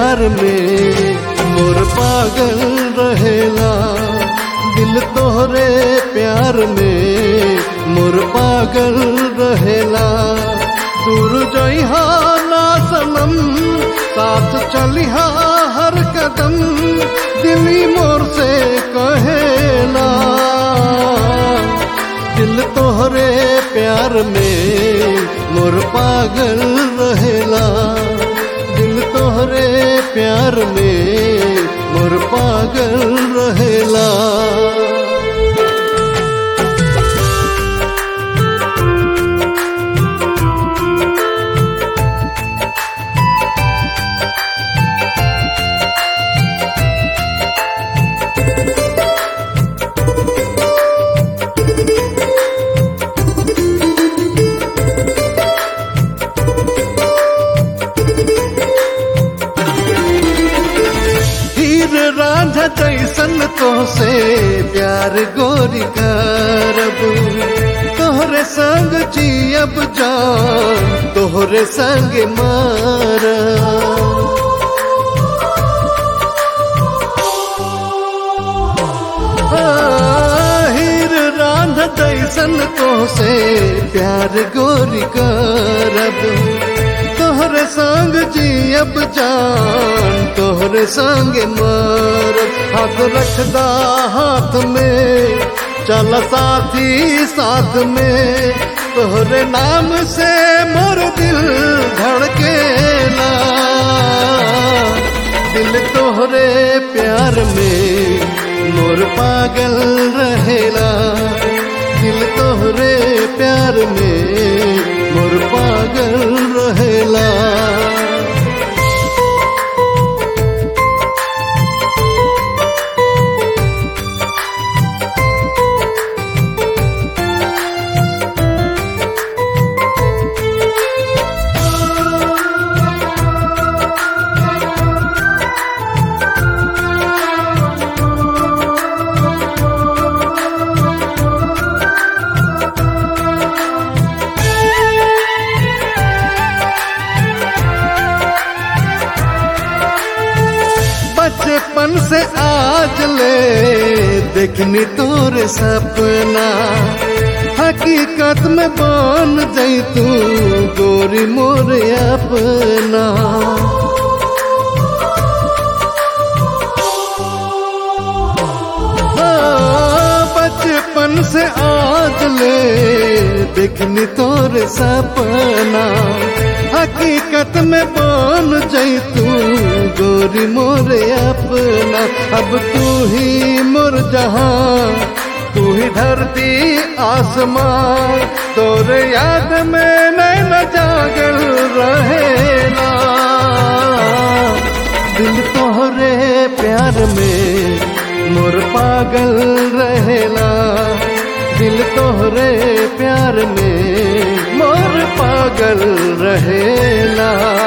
प्यार में मोर पागल रहेला। दिल तोहरे प्यार में मोर पागल रहेला। दूर जइहा ना सनम, साथ चलिहा हर कदम, दिली मोर से कहेला। दिल तोहरे प्यार में मोर पागल रहेला। दिल तोहरे प्यार में मोर पागल रहेला। राधा जैसन तोहसे प्यार गोरी करब, तोहरे संग जियब जान तोहरे संग मरब। हीर राधा जैसन तोहसे प्यार गोरी करब, तोहरे संग जियब जान तोहरे संग मर। हाथ रखदा हाथ में चल साथी साथ में, तोहरे नाम से मोर दिल धड़केला। दिल तोहरे प्यार में मोर पागल रहेला। दिल तोहरे प्यार में मोर पागल रहेला। बचपन से आज ले देखनी तोरे सपना, हकीकत में बन जाई तू गोरी मोरे अपना। बचपन से आज ले देखनी तोरे सपना, हकीकत में बन जाई तू गोरी मोरे अपना। अब तू ही मोर जहां, तू ही धरती आसमां, तोरे याद में नैना जागल रहेला। दिल तोहरे प्यार में मोर पागल रहेला। दिल तोहरे प्यार में मोर पागल रहेला।